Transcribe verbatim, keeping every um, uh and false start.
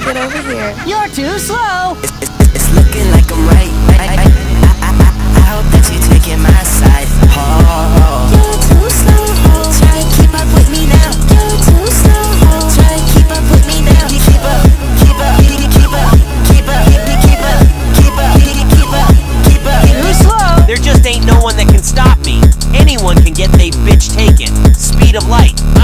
get over here. You're too slow. It's, it's, it's looking like I'm right. I, I, I, I, I hope that you're taking my side. Oh. You're too slow, try and keep up with me now. You're too slow, try and keep up with me now. Keep up, keep up, keep up, keep up, keep up, keep up, keep up, keep up, keep up. Too slow. There just ain't no one that can stop me. Anyone can get they bitch taken. Speed of light.